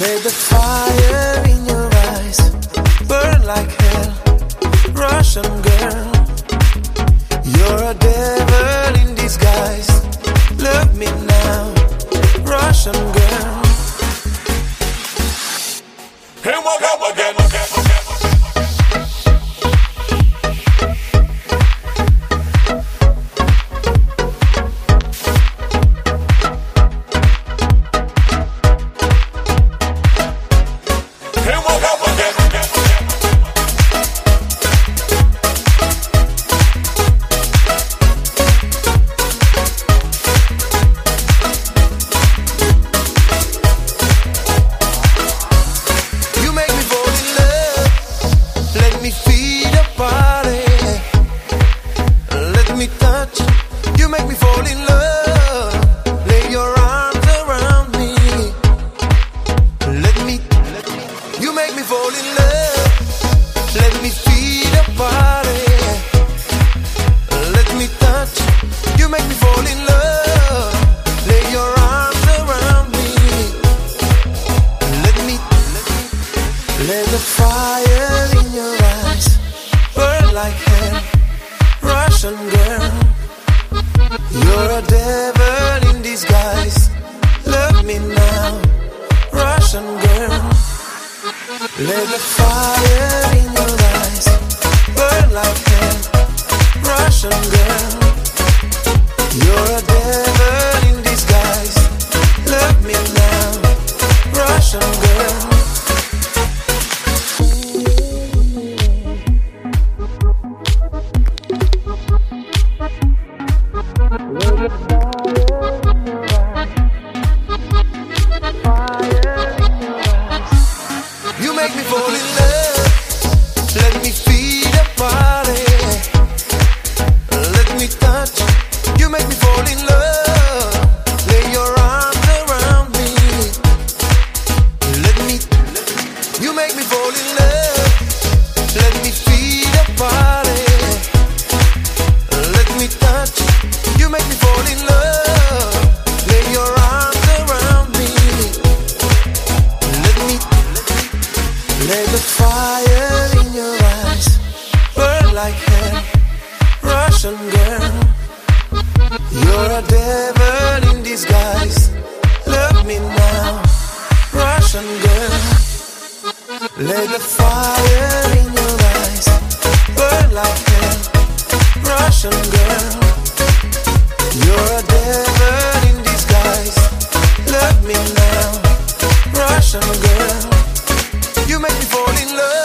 Let the fire in your eyes burn like hell, Russian girl. You're a devil in disguise. Love me now, Russian girl. Here we go again. Let the fire in your eyes burn like hell, Russian girl. You're a devil in disguise. Love me now, Russian girl. Let the fire in your eyes burn like hell, Russian girl. You're a devil in disguise. Love me now, Russian girl. You make me fall in love. Let me feel the body. Let me touch. You make me fall in love. Lay your arms around me. You make me fall in love. Let me feel the body. Let me touch. You make me fall in love. Lay your arms around me. Let the fire in your eyes burn like hell, Russian girl. You're a devil in disguise. Love me now, Russian girl. Let the fire in your eyes burn like hell, Russian girl. You're a devil in disguise. Love me now, Russian girl. You make me fall in love.